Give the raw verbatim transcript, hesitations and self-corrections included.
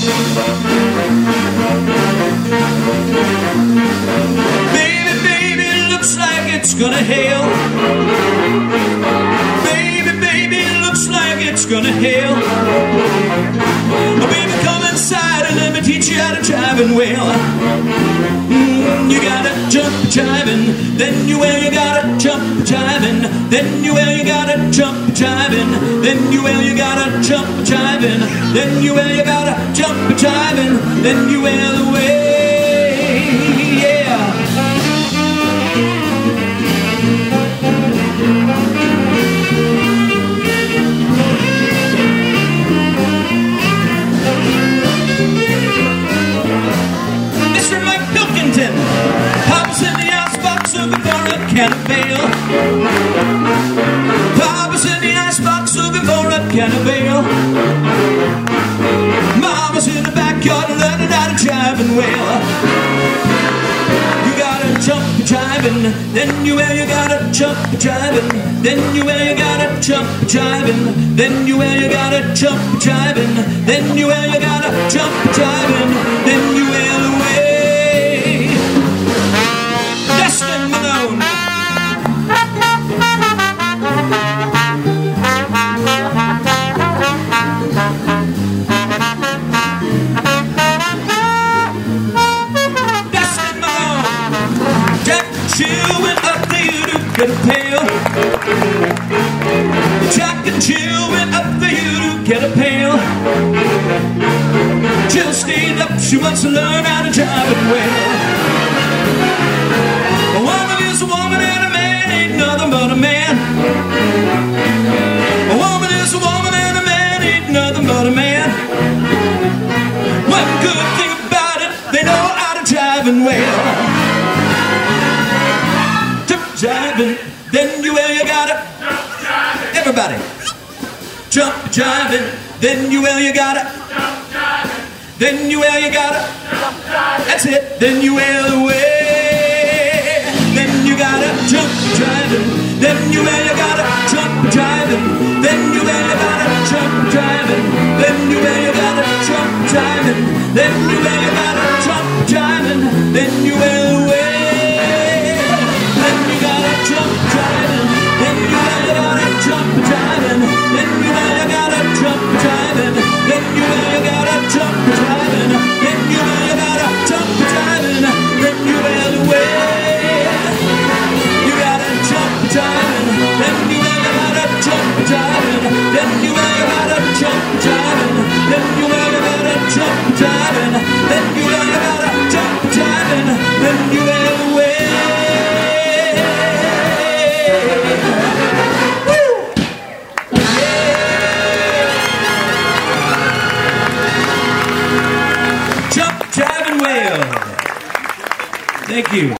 Baby, baby, looks like it's gonna hail. Baby, baby, looks like it's gonna hail. Oh, baby, come inside and let me teach you how to jiving well. Mm, you gotta jump jiving, then you well you gotta jump jiving, then you well you gotta jump jiving, then you well you gotta jump jiving, then you well you gotta jump jiving, then you well away, yeah. Mister McPilkington, Papa's in the icebox looking for a can of ale. Papa's in the icebox looking for a can of ale. Mama's in the backyard learning how to jive and wail. You gotta jump jiving, then you well you gotta jump jiving, then you well you gotta jump jiving, then you well you gotta jump jiving, then you well you gotta jump jiving, then you well away. Destin Malone. Destin Malone. Jack Chill went up there to get a pail. Jack and Jill went up there to get a pail. Jill stayed up, she wants to learn how to jive it well. A woman is a woman and a man ain't nothing but a man. A woman is a woman and a man ain't nothing but a man. One good thing about it, they know how to jive and well. Jump jiving, then you well you gotta. Everybody, jump jiving, then you well you gotta. Then you well you gotta. That's it. Then you well away. Then you gotta jump jiving. Then you well you gotta jump jiving. Then you well you gotta jump jiving. Then you well you gotta jump jiving. Then you well you gotta jump jiving. Then you well away. Then you gotta jump jiving. Then you well you gotta jump jiving. Then you well you gotta jump jiving. Then you well you gotta jump jiving. Then you well you gotta jump jiving. Then you well away. You gotta jump jiving. Then you well you gotta jump jiving. Then you well you gotta jump jiving. Then you well you gotta jump jiving. Then you well you gotta jump jiving. Then you well away. Jump, jive, and wail. Thank you.